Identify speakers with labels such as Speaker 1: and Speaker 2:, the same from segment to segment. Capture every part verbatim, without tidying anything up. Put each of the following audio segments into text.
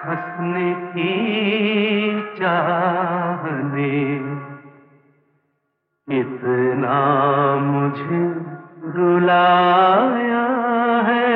Speaker 1: हंसने की चाहने इतना मुझे रुलाया है।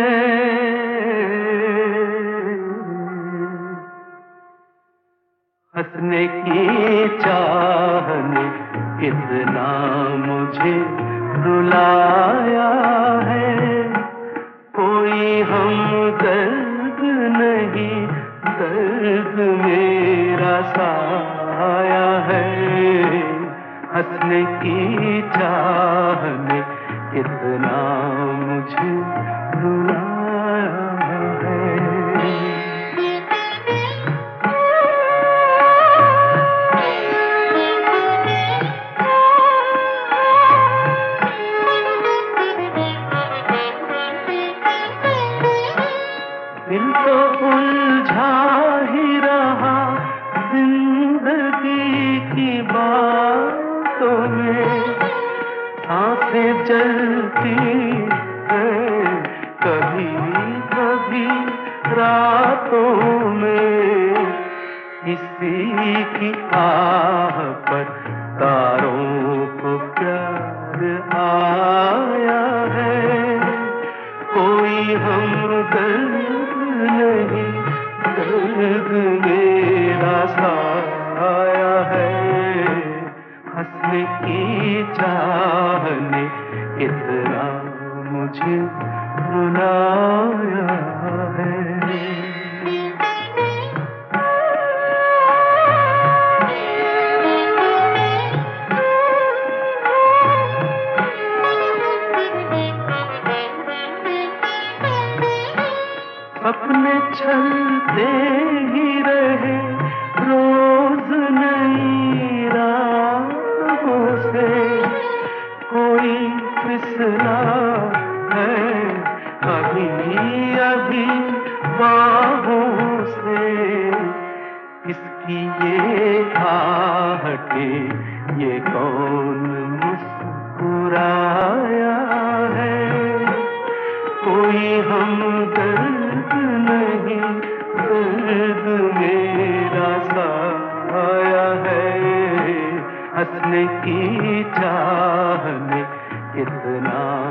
Speaker 1: हंसने की चाहने इतना मुझे रुलाया है। कोई हमदर्द नहीं, दर्द मेरा साया है। हंसने की चाहने इतना मुझे रुलाया है। दिल तो उलझा ही रहा जिंदगी की बातों में। सांसें चलती हैं कभी कभी रातों में। किसी की आह पर तारों को प्यार आया है। कोई हमदर्द नहीं, दर्द मेरा साया है। हंसने की चाहने इतना मुझे रुलाया है। अपने चलते ही रहे रोज नई राहों से। कोई फिसला है अभी अभी बाहों से। इसकी ये आहटे ये कौन मुस्कुराया है। कोई हमदर्द नहीं, दर्द मेरा साया है। हंसने की चाहने इतना